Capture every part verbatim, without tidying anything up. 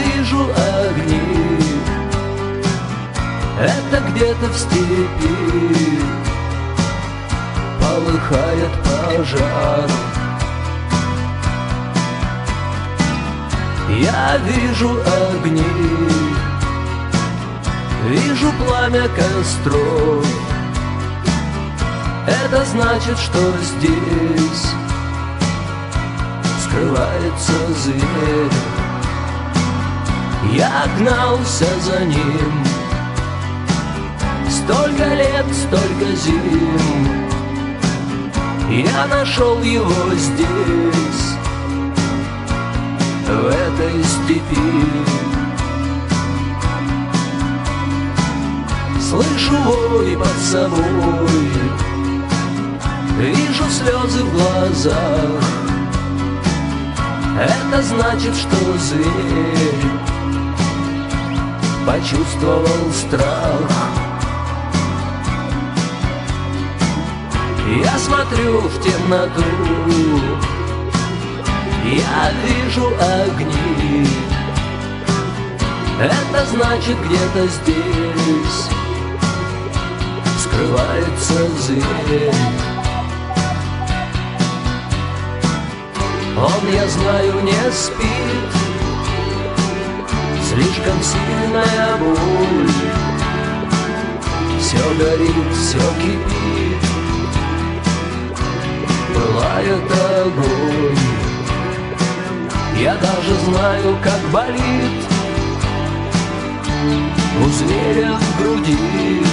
вижу огни, это где-то в степи полыхает пожар. Я вижу огни, вижу пламя костров. Это значит, что здесь скрывается зверь. Я гнался за ним столько лет, столько зим. Я нашел его здесь, в этой степи. Слышу вой под собой, вижу слезы в глазах. Это значит, что зверь почувствовал страх. Я смотрю в темноту, я вижу огни. Это значит, где-то здесь скрывается зверь. Он, я знаю, не спит, слишком сильная боль. Все горит, все кипит, пылает огонь. Я даже знаю, как болит у зверя в груди.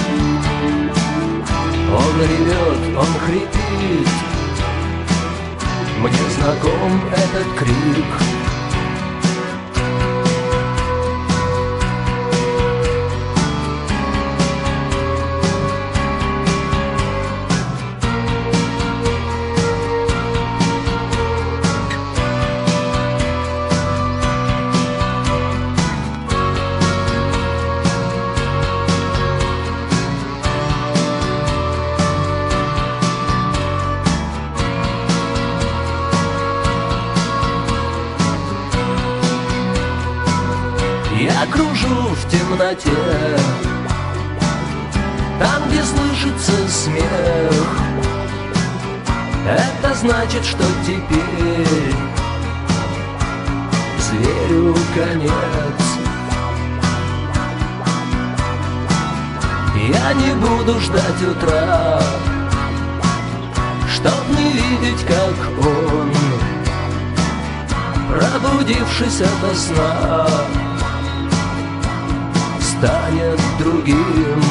Он ревет, он хрипит, мне знаком этот крик. Я кружу в темноте, там, где слышится смех. Это значит, что теперь зверю конец. Я не буду ждать утра, чтоб не видеть, как он, пробудившись ото сна, станет другим.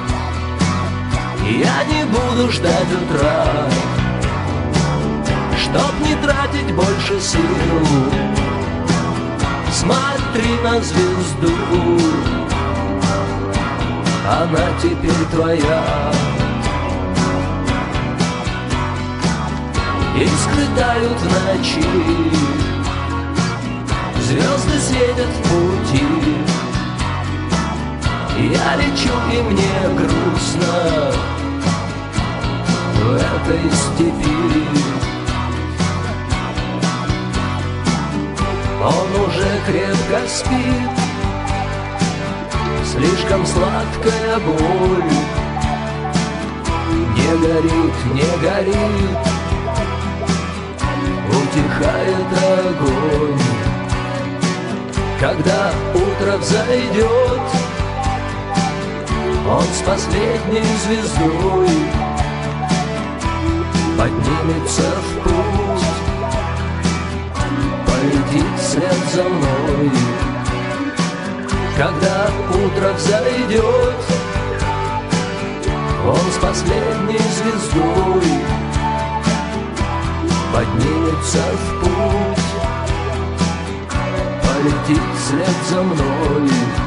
Я не буду ждать утра, чтоб не тратить больше сил. Смотри на звезду, она теперь твоя. Искры тают в ночи, звезды светят в пути. Я лечу, и мне грустно в этой степи. Он уже крепко спит, слишком сладкая боль. Не горит, не горит, утихает огонь. Когда утро взойдет, он с последней звездой поднимется в путь, полетит вслед за мной. Когда утро взойдет, он с последней звездой поднимется в путь, полетит вслед за мной.